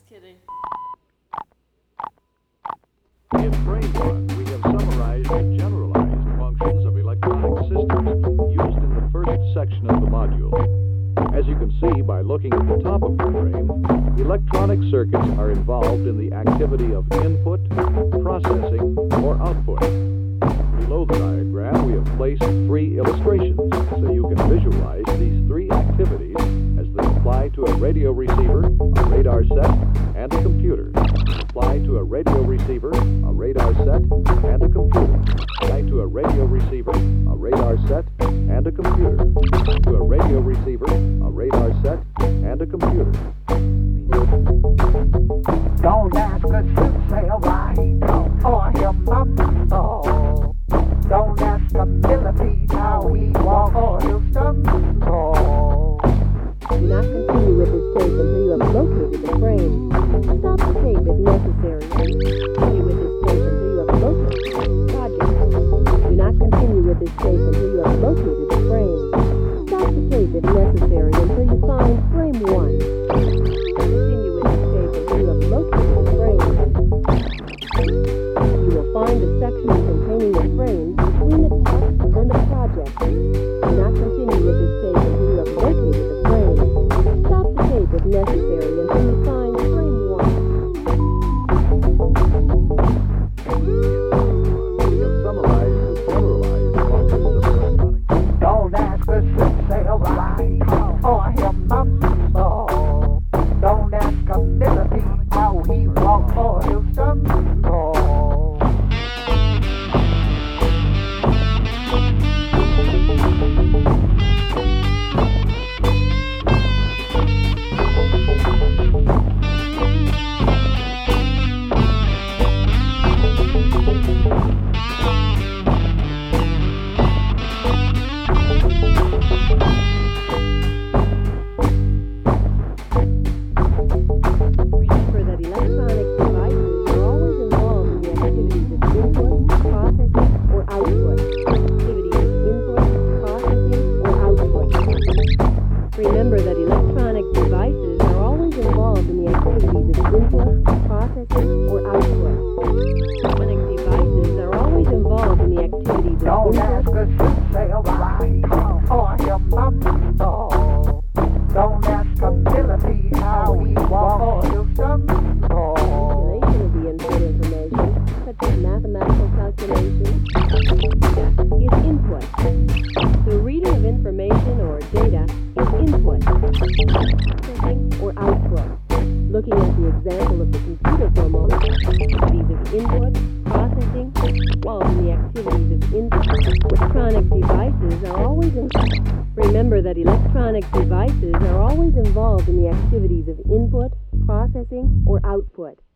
kidding. In Frame 1, we have summarized and generalized functions of electronic systems used in the first section of the module. As you can see by looking at the top of the frame, electronic circuits are involved in the activity of input, processing, or output. Below the diagram, we have placed 3 illustrations so you can visualize these 3 activities as they apply to a radio receiver, a radar set, and a computer. Apply to a radio receiver, a radar set, and a computer. Apply to a radio receiver, a radar set, and a computer. To a radio receiver, a radar set, and a computer. Don't ask us to say why he talk or him mumble. Don't ask a millipede how he walk or he'll stumble. Do not continue with this tape until you have located the frame. Stop the tape if necessary. Continue with this tape until you have located the project. Do not continue with this tape until you have located the frame. Stop the tape if necessary until you find frame 1. Continue with this tape until you have located the frame. You will find a section containing the frames between the text and the project. Do not continue with this tape until you have located the frame. Stop the tape if necessary until you find frame 1. We have summarized and generalized functions of electronic. Don't ask us to say why he talk or him mumble. Don't ask a millipede how he walk or he'll stumble. Remember that electronic devices are always involved in the activities of input, processing, or output. Activities of input, processing, or output. Remember that electronic devices are always involved in the activities of input, processing, or output. Electronic devices are always involved in the activities of Don't ask input. us to say why he talk or him mumble. Don't ask a millipede how he walk or he'll stumble. Calculation of the input information, such as mathematical calculations, is input. The reading of information or data is input. Processing or output. Looking at the example of the computer for a moment, activities of input, processing, involved in the activities of input. Electronic devices are always Remember that electronic devices are always involved in the activities of input, processing, or output.